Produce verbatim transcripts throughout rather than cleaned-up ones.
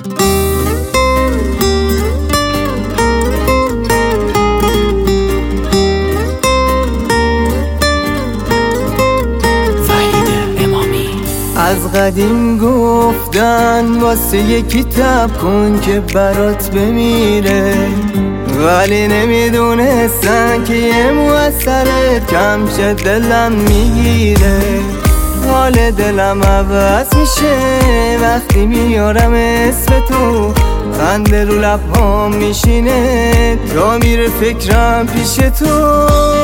از قدیم گفتن واسه یکی تب کن که برات بمیره، ولی نمیدونستن که یه موثرت کم شد دلم میگیره. حال دلم عوض میشه وقتی میارم اسم تو، خنده رو لبهام میشینه تا میره فکرم پیش تو.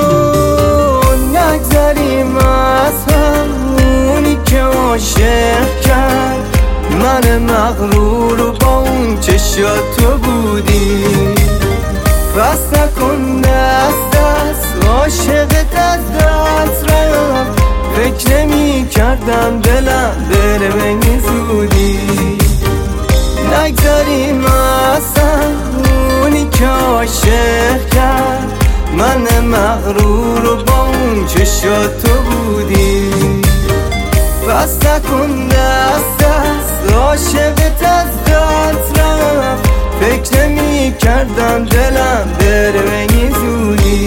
نگذریم از همونی که عاشق کرد من مغرور و با اون چشات تو بودی. بس نکن دست دست عاشقت از دست رفت، فکر نمی کردم دلم بره به این زودی. نگذاریم اصلا اونی که عاشق کرد من مغرور و با اون چشات تو بودی. بس نکن دست دست عاشقت از دست رفت، فکر نمی کردم دلم بره به این زودی.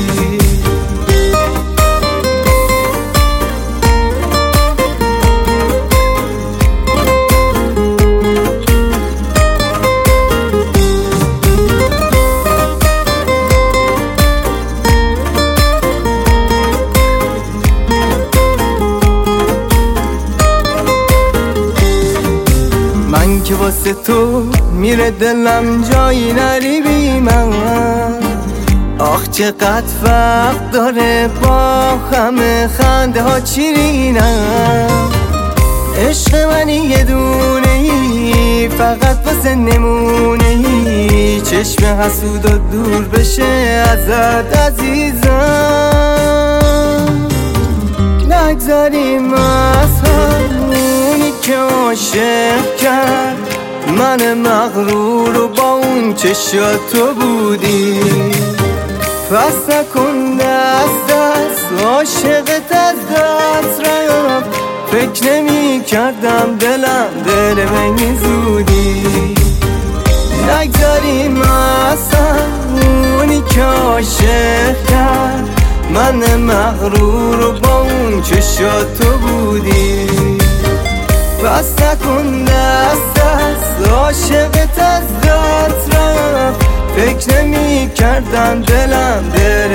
من که واسه تو میره دلم جایی نری بی من، آخ چقدر فرق داره با همه خنده ها چیرینم. عشق منی یه دونه ای فقط واسه نمونه ای، چشم حسود و دور بشه ازت عزیزم. نگذاریم از همونی که عاشق کرد من مغرور و با اون چشات تو بودی. پس نکن دست دست عاشقت از دست رفت، فکر نمی کردم دلم بره به این زودی. نگذاریم اصلا اونی که عاشق کرد من مغرور و با اون چشات تو بودی. پس نکن دست دست عاشقت از دست رفت، فکر نمی کردم دلم بره